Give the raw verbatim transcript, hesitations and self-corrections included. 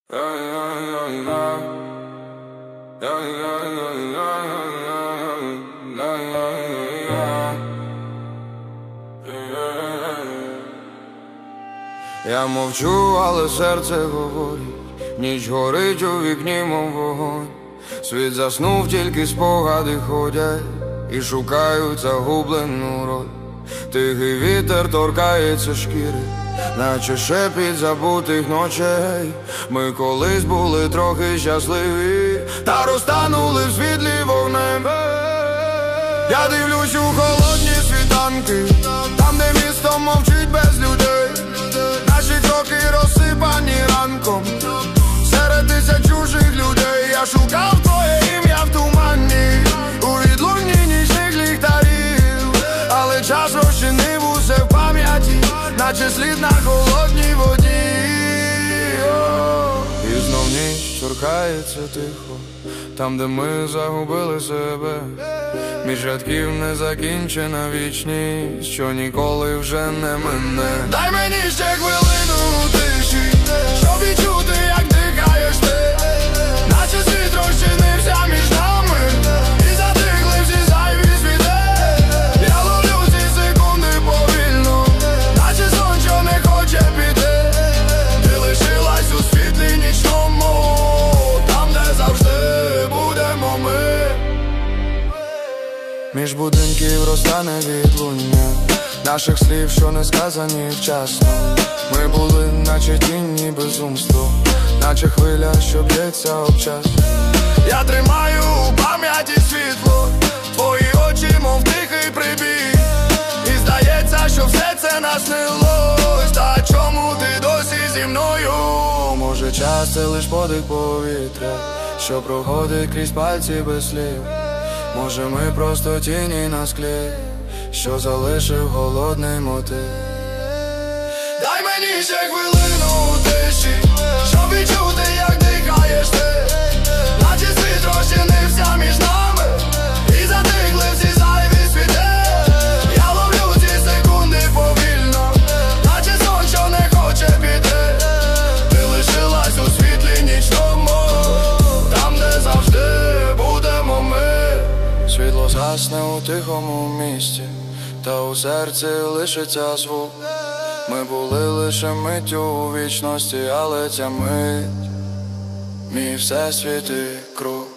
Я мовчу, але серце говорить, ніч горить у вікні, мов вогонь. Світ заснув, тільки спогади ходять і шукають загублену роль. Тихий вітер торкається шкіри, наче шепіт забутих ночей. Ми колись були трохи щасливі, та розтанули в світлі вогнем. Я дивлюсь у холодні світанки, там, де місто мовчить без людей. Наші кроки розсипані ранком серед тисяч чужих людей. Я шукав твоє ім'я в тумані, у відлунні нічних ліхтарів, але час розчинив усе в пам'яті, наче слід на холодній воді. І знов ніч торкається тихо, там, де ми загубили себе. Між рядків незакінчена вічність, що ніколи вже не мине. Дай мені ще хвилину тиші, щоб відчути, як дихаєш ти, наче світ розчинився між нами, і затихли всі зайві світи. Я ловлю ці секунди повільно, наче сон, що не хоче піти. Ти лишилась у світлі нічному, там, де завжди будемо ми. Між будинків розтане відлуння наших слів, що не сказані вчасно. Ми були, наче тінь, безумство, наче хвиля, що б'ється об час. Я тримаю у пам'яті світло, твої очі, мов тихий прибій. І здається, що все це наснилось. Та чому ти досі зі мною? Може, час — це лиш подих повітря, що проходить крізь пальці без слів. Може, ми просто тіні на склі, що залишив голодний мотив. Дай мені ще хвилину тиші, щоб відчути, як дихаєш ти, наче світ розчинився між нами, і затихли всі зайві світи. Я ловлю ці секунди повільно, наче сон, що не хоче піти. Ти лишилась у світлі нічному, там, де завжди будемо ми. Світло згасне у тихому місті, та у серці лишиться звук. Ми були лише миттю у вічності, але ця мить — мій всесвіт і круг.